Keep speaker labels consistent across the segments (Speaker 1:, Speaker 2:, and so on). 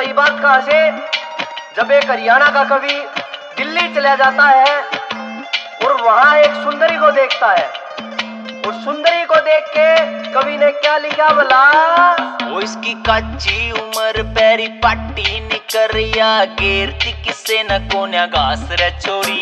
Speaker 1: वही बात कहाँ से जब एक हरियाणा का कवि दिल्ली चला जाता है और वहां एक सुंदरी को देखता है। और सुंदरी को देख के कवि ने क्या लिखा भला?
Speaker 2: वो इसकी कच्ची उम्र पैरी पट्टी निकरिया गिरती किसे न कोन्या घास रे छोरी।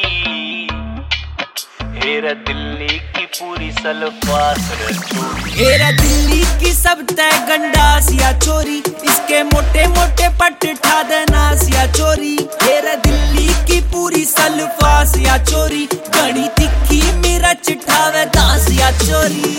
Speaker 2: हेरा दिल्ली की पूरी सल्फास रे छोरी।
Speaker 3: हेरा दिल्ली की सब तय गंडासिया चोरी, इसके मोटे मोटे पट ठा देनासिया चोरी। हेरा दिल्ली की पूरी सल्फासिया चोरी, घड़ी तिखी मेरा चिठावे दासिया चोरी।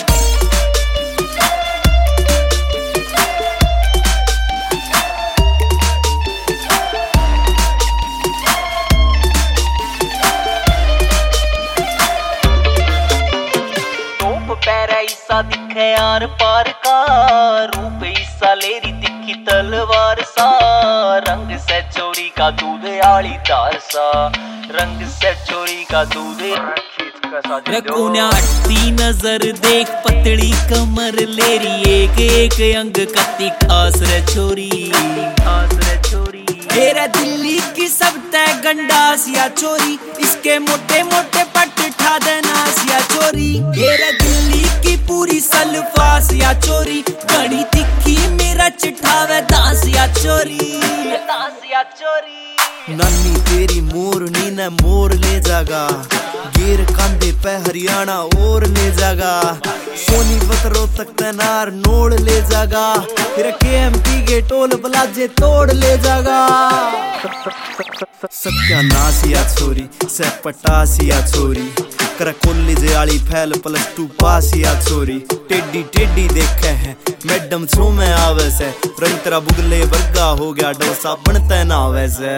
Speaker 2: ईसा दिखे यार पार का रूप, ईसा लेरी दिखी तलवार सा। रंग से चोरी का दूध आली तार सा, रंग से चोरी का दूध
Speaker 3: रखून्या हट्टी नजर देख पतली कमर लेरी, एक एक अंग कत्ती खास रे छोरी, खास रे छोरी। हेरा दिल्ली की सब तय गंडासिया चोरी, इसके मोटे मोटे पट ठा देनासिया चोरी। हेरा दिल्ली की पूरी सल्फासिया चोरी, घड़ी तिखी मेरा चिठावे दासिया चोरी, दासिया चोरी।
Speaker 4: नानी तेरी मोरनी ने मोर ले जागा, गिर कांधे पे हरियाणा और ले जागा। सोनीपत रोहतक तनार नोड़ ले जागा, फिर KMP के टोल प्लाजे तोड़ ले जागा। सत्यानासिया छोरी से पटासिया छोरी, कर कॉलेज आली फैल +2 पासिया छोरी। टेडी टेडी देखे है मैडम छो में आवे से, रंग तेरा बुगले वर्गा हो गया डोसा बनते ना वैसे।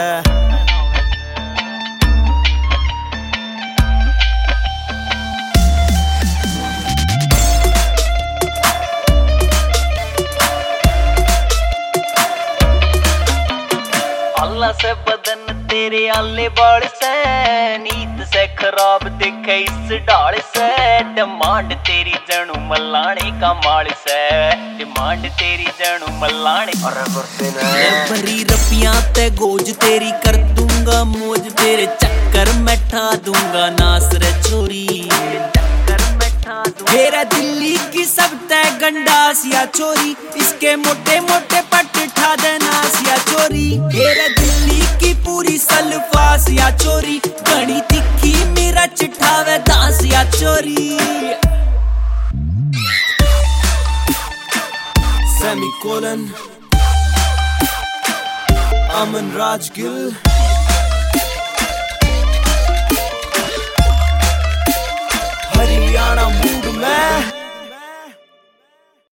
Speaker 2: अल्लाह से बदन तेरे आले बाल से, नीत से खराब देखे इस डाल से। डिमांड तेरी जनू मलाने का माल से, डिमांड तेरी जनू मलाने।
Speaker 3: भरी रपियां ते गोज तेरी कर दूंगा मौज, तेरे चक्कर में ठा दूंगा नास रे छोरी, चक्कर में ठा दूंगा। हेरा दिल्ली की सब तय गंडासिया चोरी, इसके मोटे मोटे पट ठा देनासिया चोरी। हेरा दिल्ली की पूरी सल्फासिया चोरी, घड़ी तिखी मेरा चिठावे दासिया चोरी।
Speaker 4: सेमीकोलन अमन राजगिल।